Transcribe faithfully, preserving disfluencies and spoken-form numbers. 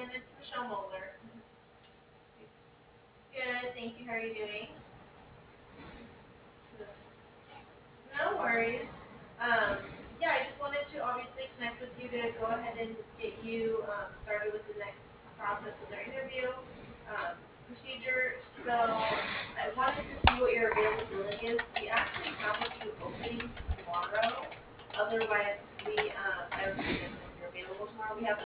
and it's Michelle Moeller. Good, thank you. How are you doing? Good. No worries. Um, yeah, I just wanted to obviously connect with you to go ahead and get you um, started with the next process with our interview um, procedure. So I wanted to see what your availability is. We actually have a few openings tomorrow. Otherwise, we um, I don't know if you're available tomorrow. We have